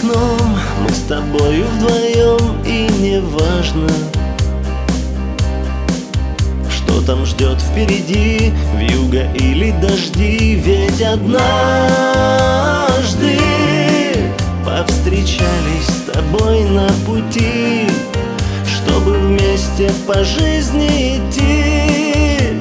окном мы с тобою вдвоем, и не важно, что там ждет впереди, вьюга или дожди. Ведь однажды повстречались с тобой на пути, чтобы вместе по жизни идти.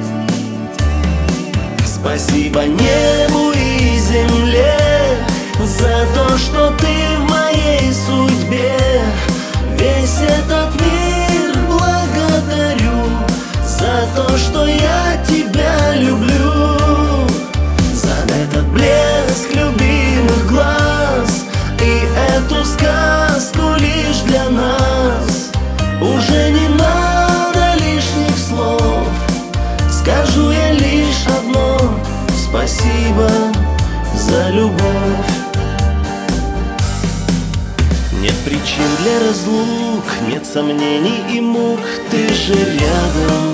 Спасибо небу и земле за то, что ты в моей судьбе. Весь этот мир благодарю за то, что я тебя люблю, за этот блеск любимых глаз и эту сказку лишь для нас. Уже не надо лишних слов, скажу я лишь одно: спасибо за любовь. Нет причин для разлук, нет сомнений и мук, ты же рядом.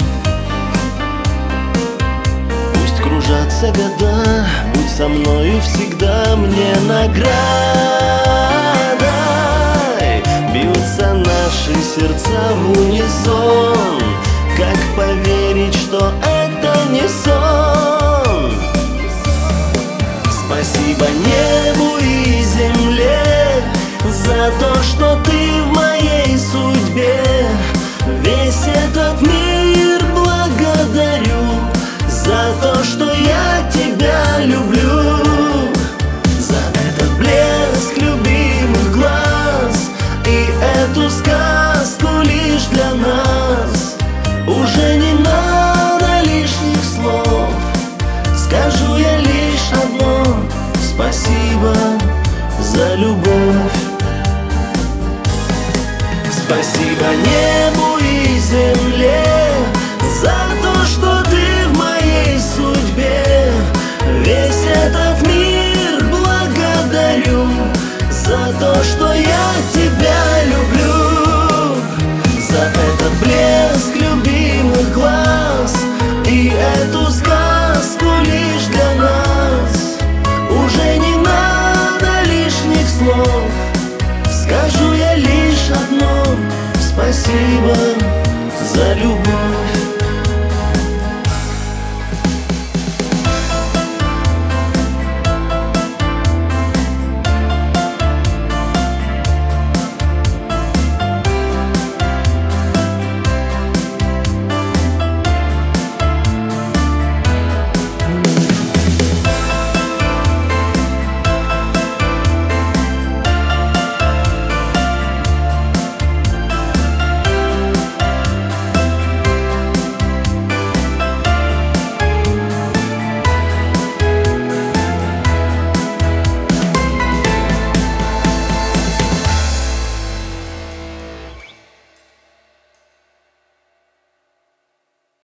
Пусть кружатся года, будь со мною всегда мне наградой. Бьются наши сердца в унисон, как поверить, что это не сон? Спасибо небу и земле за то, что ты в моей судьбе. Весь этот мир благодарю за то, что